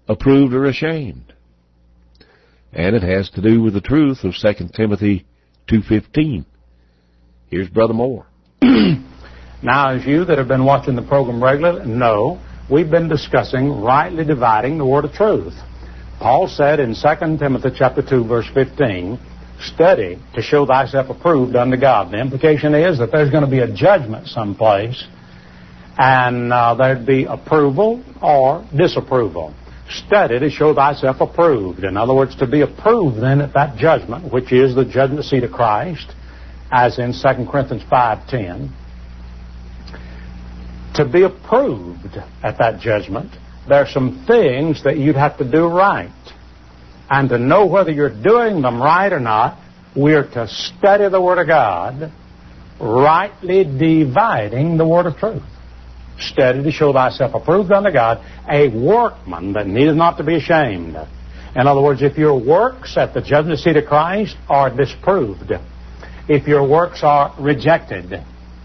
approved or ashamed. And it has to do with the truth of 2 Timothy 2:15. Here's Brother Moore. Now, as you that have been watching the program regularly know, we've been discussing rightly dividing the word of truth. Paul said in 2 Timothy chapter 2, verse 15, study to show thyself approved unto God. The implication is that there's going to be a judgment someplace, and there'd be approval or disapproval. Study to show thyself approved. In other words, to be approved then at that judgment, which is the judgment seat of Christ, as in 2 Corinthians 5:10. To be approved at that judgment, there are some things that you'd have to do right. And to know whether you're doing them right or not, we're to study the Word of God, rightly dividing the word of truth. Study to show thyself approved unto God, a workman that needeth not to be ashamed. In other words, if your works at the judgment seat of Christ are disproved, if your works are rejected,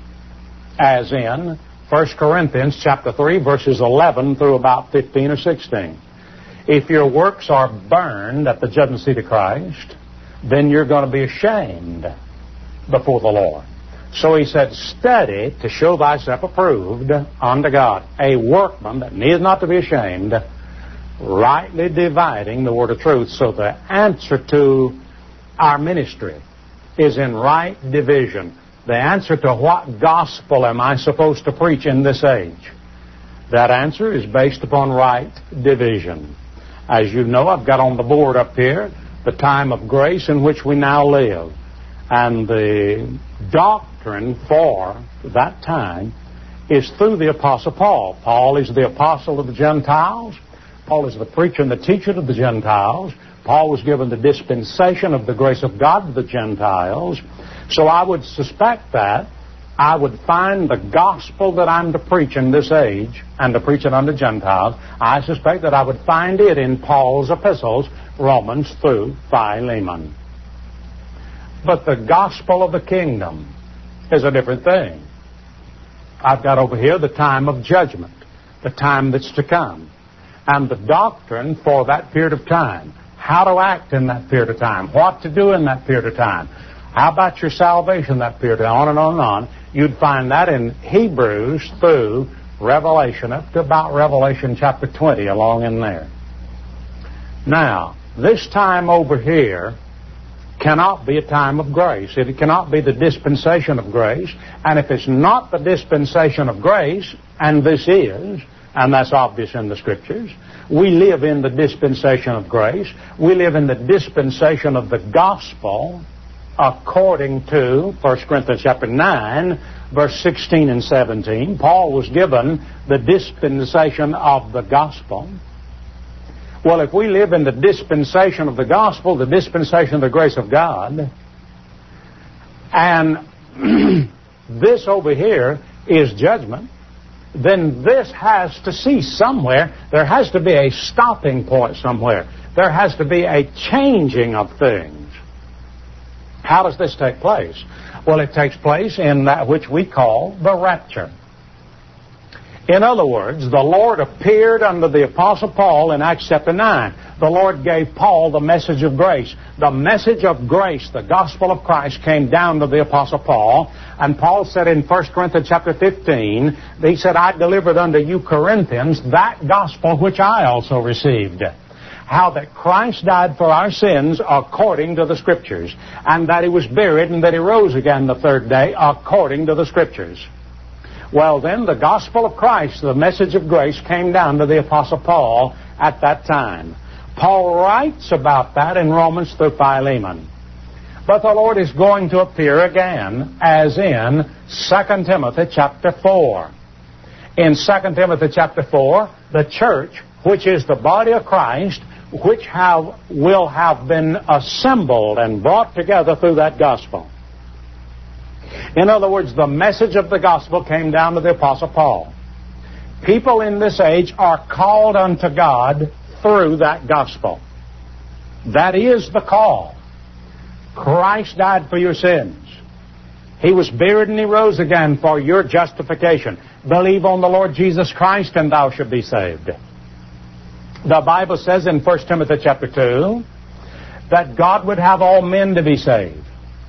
as in 1 Corinthians chapter 3, verses 11 through about 15 or 16. If your works are burned at the judgment seat of Christ, then you're going to be ashamed before the Lord. So he said, study to show thyself approved unto God, a workman that needeth not to be ashamed, rightly dividing the word of truth. So the answer to our ministry is in right division. The answer to what gospel am I supposed to preach in this age? That answer is based upon right division. As you know, I've got on the board up here the time of grace in which we now live. And the doctrine for that time is through the Apostle Paul. Paul is the apostle of the Gentiles. Paul is the preacher and the teacher of the Gentiles. Paul was given the dispensation of the grace of God to the Gentiles. So I would suspect that I would find the gospel that I'm to preach in this age and to preach it unto Gentiles. I suspect that I would find it in Paul's epistles, Romans through Philemon. But the gospel of the kingdom is a different thing. I've got over here the time of judgment, the time that's to come, and the doctrine for that period of time. How to act in that period of time, what to do in that period of time. How about your salvation that period, on and on and on. You'd find that in Hebrews through Revelation, up to about Revelation chapter 20, along in there. Now, this time over here cannot be a time of grace. It cannot be the dispensation of grace. And if it's not the dispensation of grace, and this is, and that's obvious in the Scriptures, we live in the dispensation of grace. We live in the dispensation of the gospel, according to 1 Corinthians chapter 9, verse 16 and 17. Paul was given the dispensation of the gospel. Well, if we live in the dispensation of the gospel, the dispensation of the grace of God, and this over here is judgment, then this has to cease somewhere. There has to be a stopping point somewhere. There has to be a changing of things. How does this take place? Well, it takes place in that which we call the rapture. In other words, the Lord appeared unto the Apostle Paul in Acts chapter 9. The Lord gave Paul the message of grace. The message of grace, the gospel of Christ, came down to the Apostle Paul. And Paul said in 1 Corinthians chapter 15, he said, I delivered unto you Corinthians that gospel which I also received. How that Christ died for our sins according to the Scriptures, and that He was buried and that He rose again the third day according to the Scriptures. Well then, the gospel of Christ, the message of grace, came down to the Apostle Paul at that time. Paul writes about that in Romans through Philemon. But the Lord is going to appear again, as in 2 Timothy chapter 4. In 2 Timothy chapter 4, the church, which is the body of Christ, which will have been assembled and brought together through that gospel. In other words, the message of the gospel came down to the Apostle Paul. People in this age are called unto God through that gospel. That is the call. Christ died for your sins. He was buried and He rose again for your justification. Believe on the Lord Jesus Christ and thou shalt be saved. The Bible says in 1 Timothy chapter 2 that God would have all men to be saved.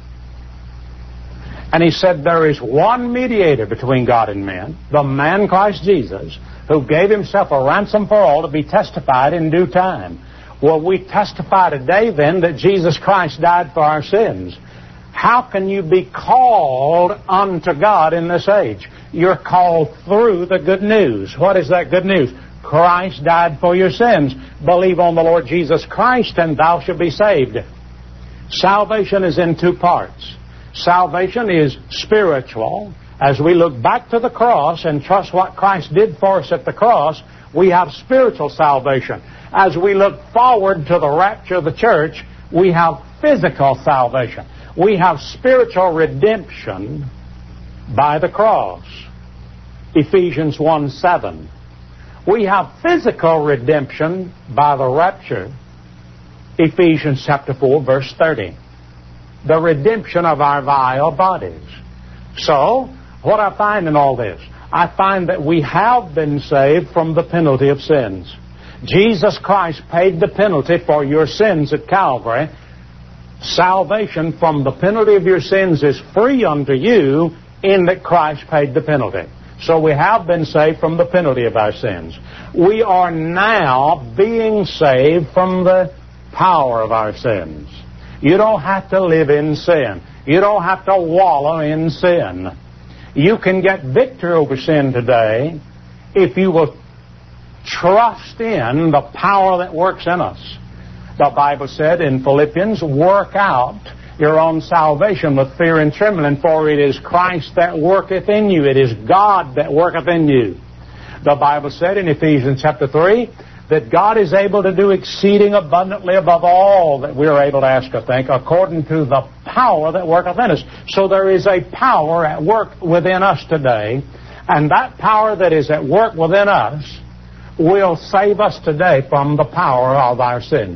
And he said there is one mediator between God and men, the man Christ Jesus, who gave himself a ransom for all to be testified in due time. Well, we testify today then that Jesus Christ died for our sins. How can you be called unto God in this age? You're called through the good news. What is that good news? Christ died for your sins. Believe on the Lord Jesus Christ and thou shalt be saved. Salvation is in two parts. Salvation is spiritual. As we look back to the cross and trust what Christ did for us at the cross, we have spiritual salvation. As we look forward to the rapture of the church, we have physical salvation. We have spiritual redemption by the cross. Ephesians 1:7. We have physical redemption by the rapture. Ephesians chapter 4, verse 30. The redemption of our vile bodies. So, what I find in all this? I find that we have been saved from the penalty of sins. Jesus Christ paid the penalty for your sins at Calvary. Salvation from the penalty of your sins is free unto you in that Christ paid the penalty. So we have been saved from the penalty of our sins. We are now being saved from the power of our sins. You don't have to live in sin. You don't have to wallow in sin. You can get victory over sin today if you will trust in the power that works in us. The Bible said in Philippians, work out your own salvation with fear and trembling, for it is Christ that worketh in you. It is God that worketh in you. The Bible said in Ephesians chapter 3 that God is able to do exceeding abundantly above all that we are able to ask or think, according to the power that worketh in us. So there is a power at work within us today, and that power that is at work within us will save us today from the power of our sins.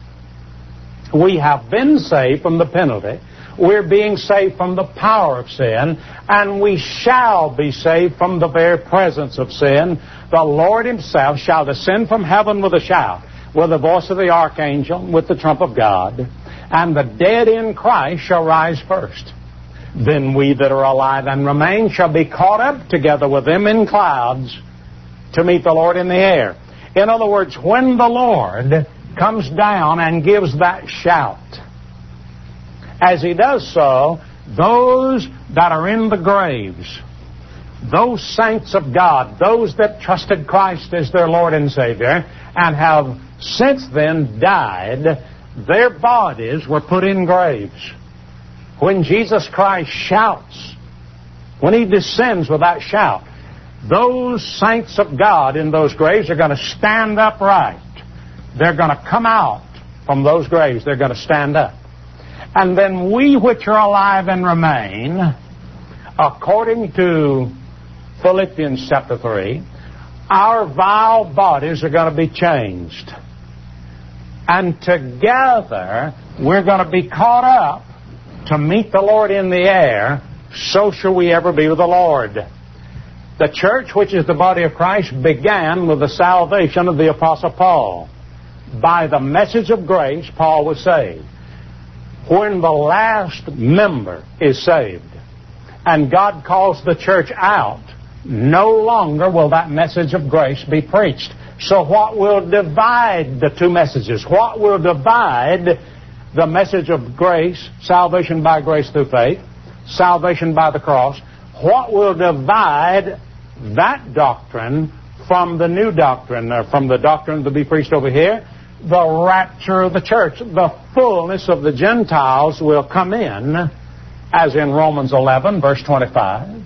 We have been saved from the penalty. We're being saved from the power of sin, and we shall be saved from the very presence of sin. The Lord himself shall descend from heaven with a shout, with the voice of the archangel, with the trump of God, and the dead in Christ shall rise first. Then we that are alive and remain shall be caught up together with them in clouds to meet the Lord in the air. In other words, when the Lord comes down and gives that shout, as he does so, those that are in the graves, those saints of God, those that trusted Christ as their Lord and Savior and have since then died, their bodies were put in graves. When Jesus Christ shouts, when he descends with that shout, those saints of God in those graves are going to stand upright. They're going to come out from those graves. They're going to stand up. And then we which are alive and remain, according to Philippians chapter 3, our vile bodies are going to be changed. And together we're going to be caught up to meet the Lord in the air. So shall we ever be with the Lord. The church, which is the body of Christ, began with the salvation of the Apostle Paul. By the message of grace, Paul was saved. When the last member is saved and God calls the church out, no longer will that message of grace be preached. So what will divide the two messages? What will divide the message of grace, salvation by grace through faith, salvation by the cross? What will divide that doctrine from the new doctrine, or from the doctrine to be preached over here? The rapture of the church. The fullness of the Gentiles will come in, as in Romans 11, verse 25.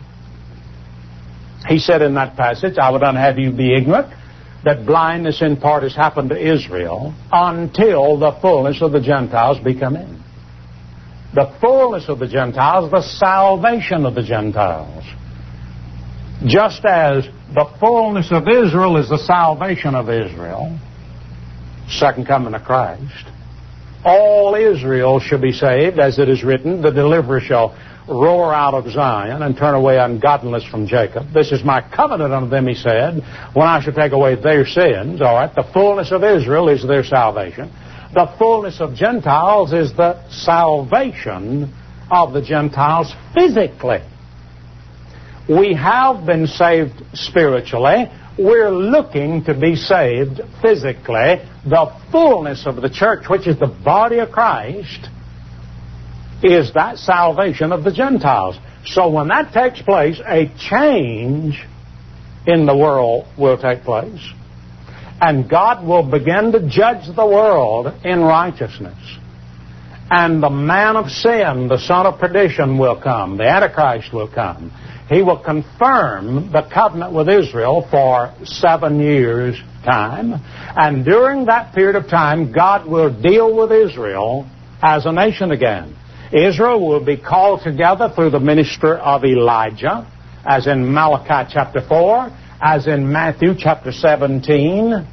He said in that passage, I would not have you be ignorant that blindness in part has happened to Israel until the fullness of the Gentiles be come in. The fullness of the Gentiles, the salvation of the Gentiles. Just as the fullness of Israel is the salvation of Israel, second coming of Christ, all Israel shall be saved, as it is written, the deliverer shall roar out of Zion and turn away ungodliness from Jacob. This is my covenant unto them, he said, when I shall take away their sins. All right, the fullness of Israel is their salvation. The fullness of Gentiles is the salvation of the Gentiles physically. We have been saved spiritually. We're looking to be saved physically. The fullness of the church, which is the body of Christ, is that salvation of the Gentiles. So when that takes place, a change in the world will take place. And God will begin to judge the world in righteousness. And the man of sin, the son of perdition, will come. The Antichrist will come. He will confirm the covenant with Israel for 7 years' time. And during that period of time, God will deal with Israel as a nation again. Israel will be called together through the ministry of Elijah, as in Malachi chapter 4, as in Matthew chapter 17.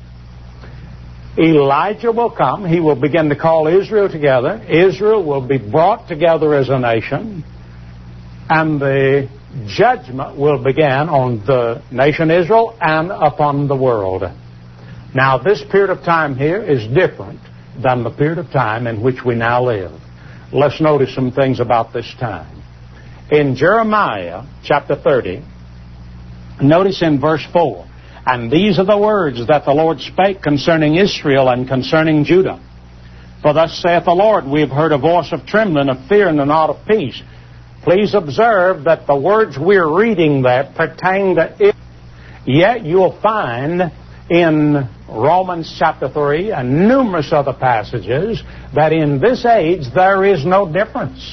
Elijah will come. He will begin to call Israel together. Israel will be brought together as a nation. And the judgment will begin on the nation Israel and upon the world. Now, this period of time here is different than the period of time in which we now live. Let's notice some things about this time. In Jeremiah chapter 30, notice in verse 4, "And these are the words that the Lord spake concerning Israel and concerning Judah. For thus saith the Lord, we have heard a voice of trembling, of fear, and not of peace." Please observe that the words we're reading there pertain to Israel. Yet you'll find in Romans chapter 3 and numerous other passages that in this age there is no difference.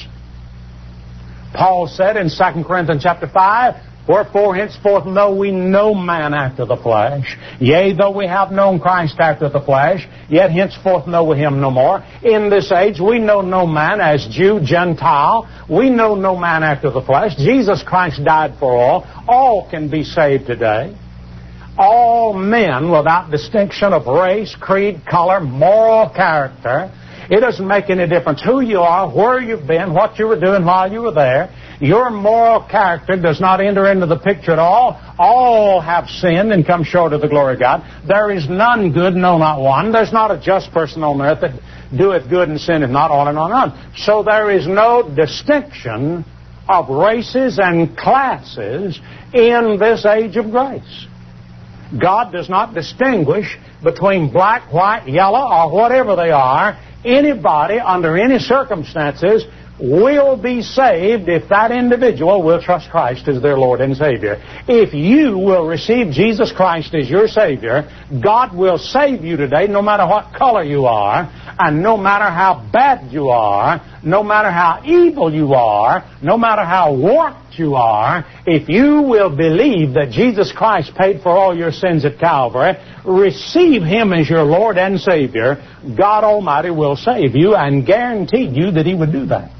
Paul said in 2 Corinthians chapter 5, "Wherefore henceforth know we no man after the flesh. Yea, though we have known Christ after the flesh, yet henceforth know we him no more. In this age we know no man as Jew, Gentile. We know no man after the flesh. Jesus Christ died for all. All can be saved today. All men without distinction of race, creed, color, moral character. It doesn't make any difference who you are, where you've been, what you were doing while you were there. Your moral character does not enter into the picture at all. All have sinned and come short of the glory of God. There is none good, no, not one. There's not a just person on earth that doeth good and sinneth not, on and on and on. So there is no distinction of races and classes in this age of grace. God does not distinguish between black, white, yellow, or whatever they are. Anybody, under any circumstances, will be saved if that individual will trust Christ as their Lord and Savior. If you will receive Jesus Christ as your Savior, God will save you today no matter what color you are, and no matter how bad you are, no matter how evil you are, no matter how warped you are. If you will believe that Jesus Christ paid for all your sins at Calvary, receive Him as your Lord and Savior, God Almighty will save you, and guaranteed you that He would do that.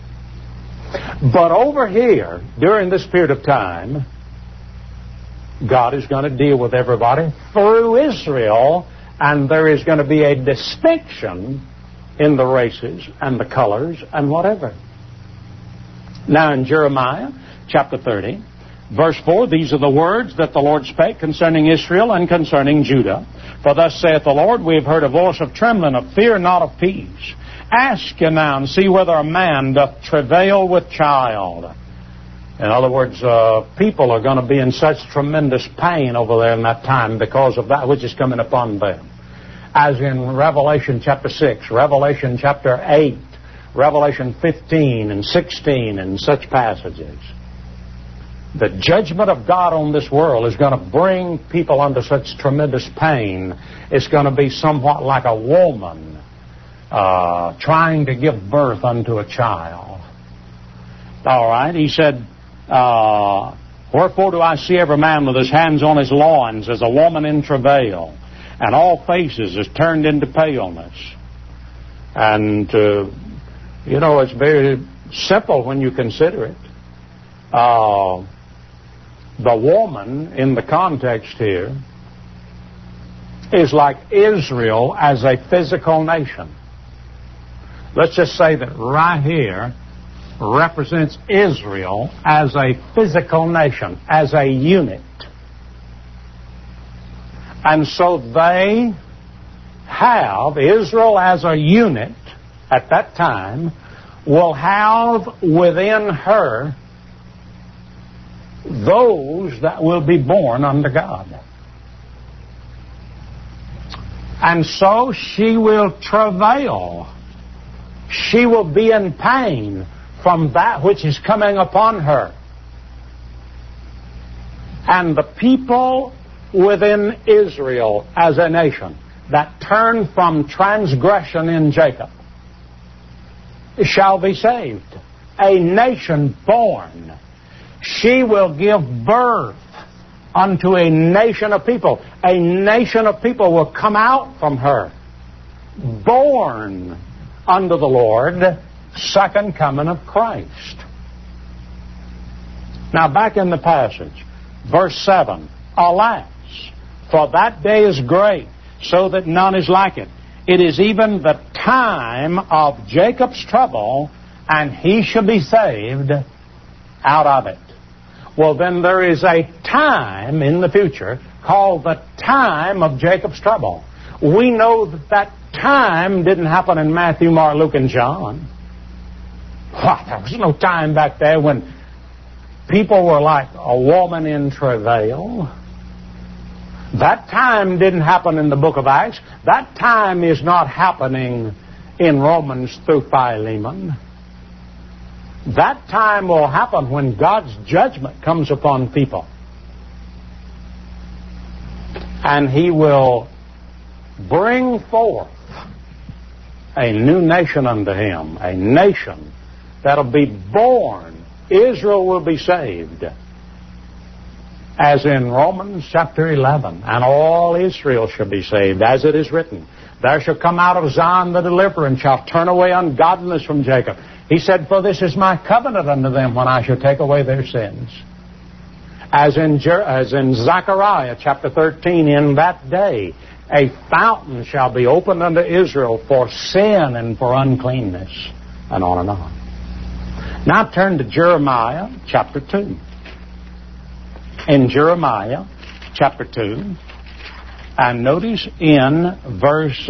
But over here, during this period of time, God is going to deal with everybody through Israel, and there is going to be a distinction in the races and the colors and whatever. Now in Jeremiah chapter 30, verse 4, "These are the words that the Lord spake concerning Israel and concerning Judah. For thus saith the Lord, we have heard a voice of trembling, of fear, not of peace. Ask ye now and see whether a man doth travail with child." In other words, people are going to be in such tremendous pain over there in that time because of that which is coming upon them. As in Revelation chapter 6, Revelation chapter 8, Revelation 15 and 16 and such passages. The judgment of God on this world is going to bring people under such tremendous pain. It's going to be somewhat like a woman trying to give birth unto a child. All right, he said, "Wherefore do I see every man with his hands on his loins as a woman in travail, and all faces is turned into paleness." And, it's very simple when you consider it. The woman, in the context here, is like Israel as a physical nation. Let's just say that right here, represents Israel as a physical nation, as a unit. And so they have, Israel as a unit at that time, will have within her those that will be born unto God. And so she will travail. She will be in pain from that which is coming upon her. And the people within Israel as a nation that turn from transgression in Jacob shall be saved. A nation born. She will give birth unto a nation of people. A nation of people will come out from her, born unto the Lord, second coming of Christ. Now back in the passage, verse 7, alas, for that day is great, so that none is like it. It is even the time of Jacob's trouble, and he shall be saved out of it. Well, then there is a time in the future called the time of Jacob's trouble. We know that that time didn't happen in Matthew, Mark, Luke, and John. What? There was no time back there when people were like a woman in travail. That time didn't happen in the book of Acts. That time is not happening in Romans through Philemon. That time will happen when God's judgment comes upon people. And He will bring forth a new nation unto Him, a nation that'll be born. Israel will be saved. As in Romans chapter 11, and all Israel shall be saved, as it is written, there shall come out of Zion the deliverer, and shall turn away ungodliness from Jacob. He said, for this is my covenant unto them when I shall take away their sins. As in Zechariah chapter 13, in that day a fountain shall be opened unto Israel for sin and for uncleanness, and on and on. Now turn to Jeremiah chapter 2. In Jeremiah chapter 2, and notice in verse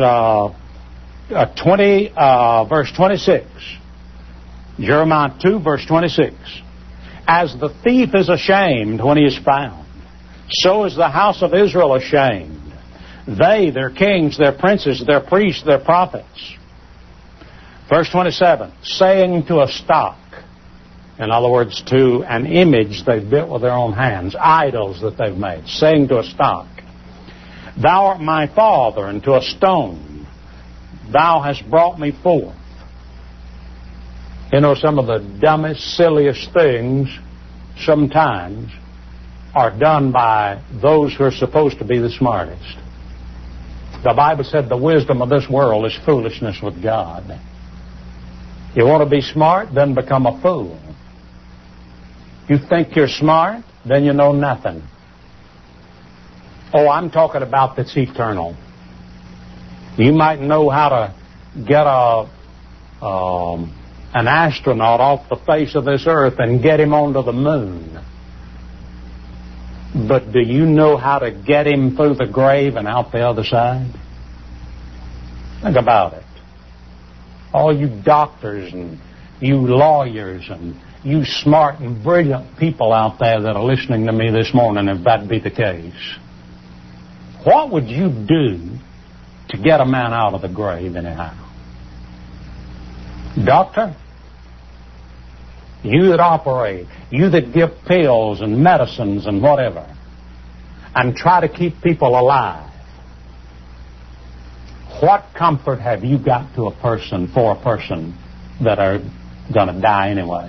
26. Jeremiah 2, verse 26. As the thief is ashamed when he is found, so is the house of Israel ashamed. They, their kings, their princes, their priests, their prophets. Verse 27, saying to a stock, in other words, to an image they've built with their own hands, idols that they've made, saying to a stock, thou art my father, and to a stone, thou hast brought me forth. You know, some of the dumbest, silliest things sometimes are done by those who are supposed to be the smartest. The Bible said the wisdom of this world is foolishness with God. You want to be smart? Then become a fool. You think you're smart? Then you know nothing. Oh, I'm talking about that's eternal. You might know how to get an astronaut off the face of this earth and get him onto the moon. But do you know how to get him through the grave and out the other side? Think about it. All you doctors and you lawyers and you smart and brilliant people out there that are listening to me this morning, if that be the case, what would you do to get a man out of the grave anyhow? Doctor? You that operate, you that give pills and medicines and whatever, and try to keep people alive, what comfort have you got to a person, for a person that are going to die anyway?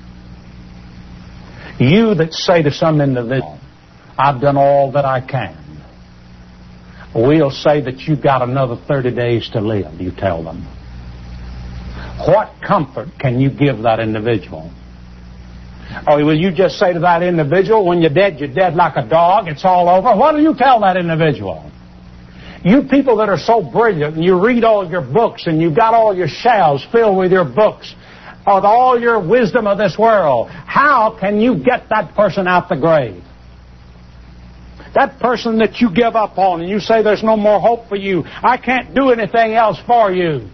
You that say to some individual, I've done all that I can, we'll say that you've got another 30 days to live, you tell them. What comfort can you give that individual? Or will you just say to that individual, when you're dead like a dog, it's all over? What do you tell that individual? You people that are so brilliant, and you read all your books, and you've got all your shelves filled with your books, or with all your wisdom of this world, how can you get that person out the grave? That person that you give up on and you say there's no more hope for you, I can't do anything else for you.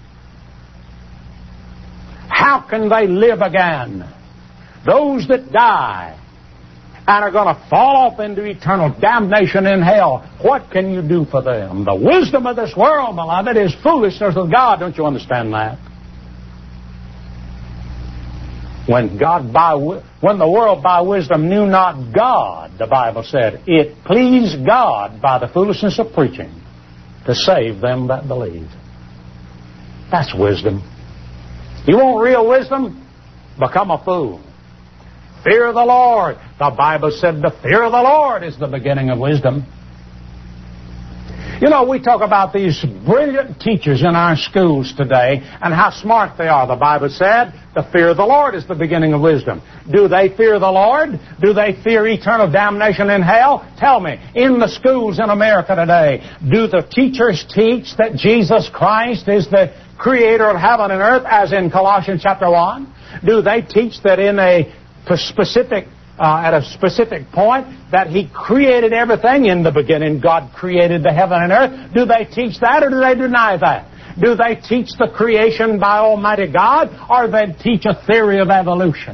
How can they live again? Those that die and are going to fall off into eternal damnation in hell, what can you do for them? The wisdom of this world, beloved, is foolishness with God. Don't you understand that? When the world by wisdom knew not God, the Bible said, it pleased God by the foolishness of preaching to save them that believe. That's wisdom. You want real wisdom? Become a fool. Fear of the Lord. The Bible said the fear of the Lord is the beginning of wisdom. You know, we talk about these brilliant teachers in our schools today and how smart they are. The Bible said the fear of the Lord is the beginning of wisdom. Do they fear the Lord? Do they fear eternal damnation in hell? Tell me, in the schools in America today, do the teachers teach that Jesus Christ is the creator of heaven and earth, as in Colossians chapter 1? Do they teach that in at a specific point that He created everything? In the beginning God created the heaven and earth. Do they teach that, or do they deny that? Do they teach the creation by Almighty God, or do they teach a theory of evolution?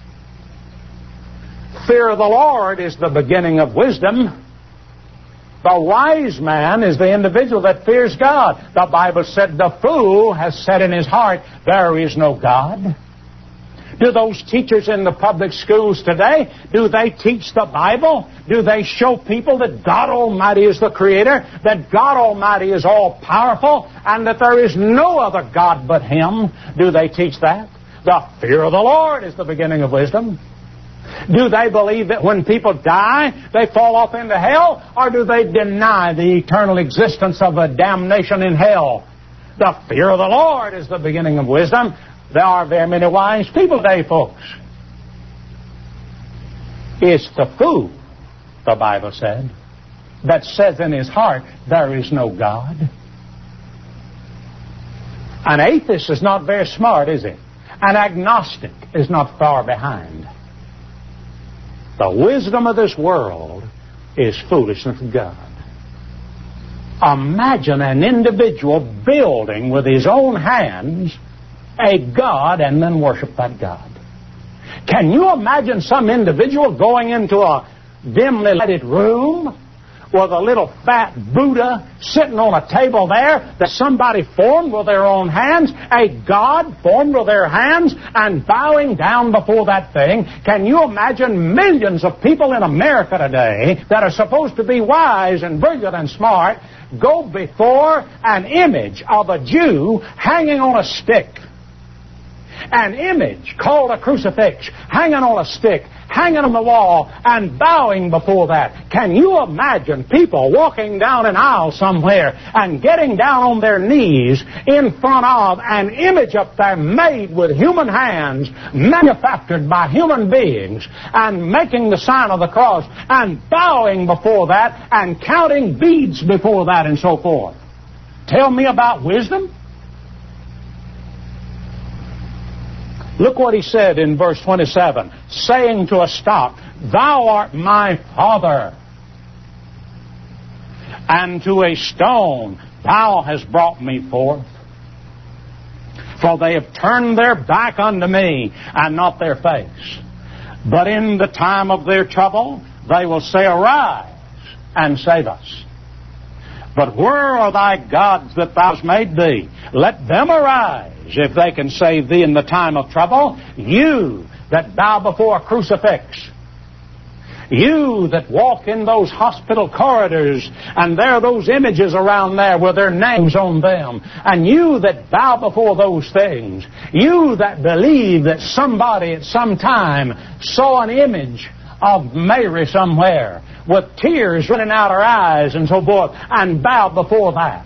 Fear of the Lord is the beginning of wisdom. The wise man is the individual that fears God. The Bible said the fool has said in his heart, there is no God. Do those teachers in the public schools today, do they teach the Bible? Do they show people that God Almighty is the Creator, that God Almighty is all-powerful, and that there is no other God but Him? Do they teach that? The fear of the Lord is the beginning of wisdom. Do they believe that when people die, they fall off into hell, or do they deny the eternal existence of a damnation in hell? The fear of the Lord is the beginning of wisdom. There are very many wise people today, folks. It's the fool, the Bible said, that says in his heart, there is no God. An atheist is not very smart, is he? An agnostic is not far behind. The wisdom of this world is foolishness with God. Imagine an individual building with his own hands a God and then worship that God. Can you imagine some individual going into a dimly lighted room with a little fat Buddha sitting on a table there that somebody formed with their own hands, a God formed with their hands, and bowing down before that thing? Can you imagine millions of people in America today that are supposed to be wise and brilliant and smart go before an image of a Jew hanging on a stick? An image called a crucifix hanging on a stick, hanging on the wall, and bowing before that. Can you imagine people walking down an aisle somewhere and getting down on their knees in front of an image up there made with human hands, manufactured by human beings, and making the sign of the cross, and bowing before that, and counting beads before that, and so forth? Tell me about wisdom? Look what he said in verse 27, saying to a stock, Thou art my father. And to a stone, Thou hast brought me forth. For they have turned their back unto me, and not their face. But in the time of their trouble, they will say, Arise, and save us. But where are thy gods that thou hast made thee? Let them arise, if they can save thee in the time of trouble. You that bow before a crucifix. You that walk in those hospital corridors, and there are those images around there with their names on them. And you that bow before those things. You that believe that somebody at some time saw an image of Mary somewhere with tears running out her eyes and so forth, and bow before that.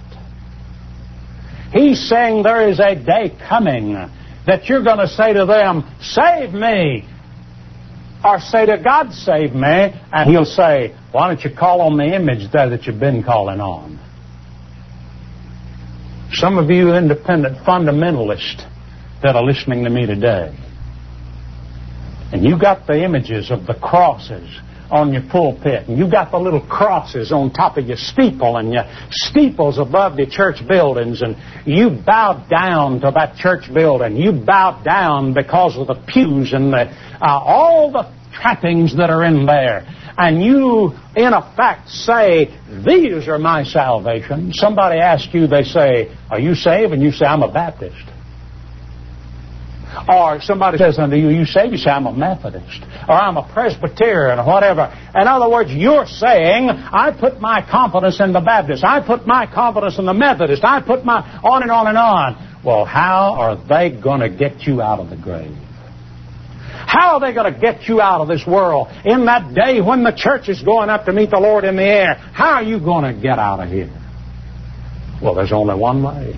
He's saying there is a day coming that you're going to say to them, Save me. Or say to God, Save me. And He'll say, Why don't you call on the image there that you've been calling on? Some of you independent fundamentalists that are listening to me today, and you got the images of the crosses on your pulpit, and you got the little crosses on top of your steeple, and your steeples above the church buildings, and you bowed down to that church building. You bowed down because of the pews and all the trappings that are in there. And you, in effect, say, these are my salvation. Somebody asks you, they say, are you saved? And you say, I'm a Baptist. Or somebody says unto you, you saved? You say, I'm a Methodist. Or I'm a Presbyterian, or whatever. In other words, you're saying, I put my confidence in the Baptist. I put my confidence in the Methodist. I put my on and on and on. Well, how are they going to get you out of the grave? How are they going to get you out of this world in that day when the church is going up to meet the Lord in the air? How are you going to get out of here? Well, there's only one way.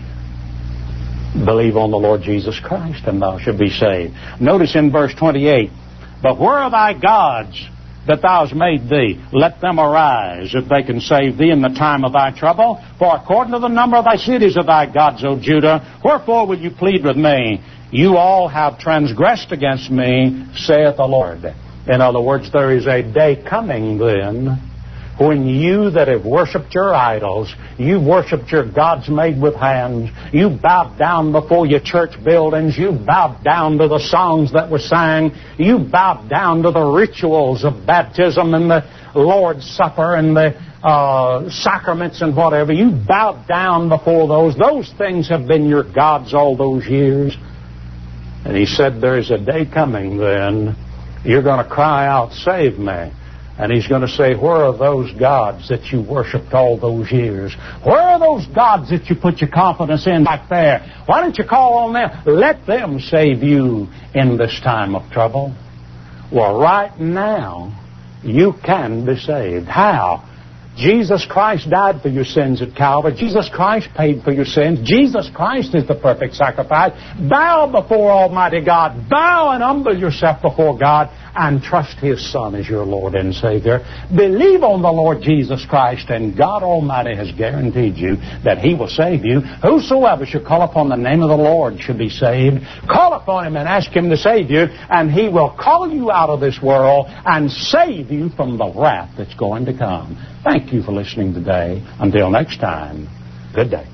Believe on the Lord Jesus Christ, and thou shalt be saved. Notice in verse 28, but where are thy gods that thou hast made thee? Let them arise, if they can save thee in the time of thy trouble. For according to the number of thy cities are thy gods, O Judah. Wherefore will you plead with me? You all have transgressed against me, saith the Lord. In other words, there is a day coming then when you that have worshipped your idols, you worshipped your gods made with hands, you bowed down before your church buildings, you bowed down to the songs that were sang, you bowed down to the rituals of baptism and the Lord's Supper and the sacraments and whatever. You bowed down before those. Those things have been your gods all those years. And he said, there's a day coming then, you're going to cry out, save me. And he's going to say, where are those gods that you worshipped all those years? Where are those gods that you put your confidence in back there? Why don't you call on them? Let them save you in this time of trouble. Well, right now, you can be saved. How? Jesus Christ died for your sins at Calvary. Jesus Christ paid for your sins. Jesus Christ is the perfect sacrifice. Bow before Almighty God. Bow and humble yourself before God and trust His Son as your Lord and Savior. Believe on the Lord Jesus Christ, and God Almighty has guaranteed you that He will save you. Whosoever shall call upon the name of the Lord shall be saved. Call upon Him and ask Him to save you, and He will call you out of this world and save you from the wrath that's going to come. Thank you for listening today. Until next time, good day.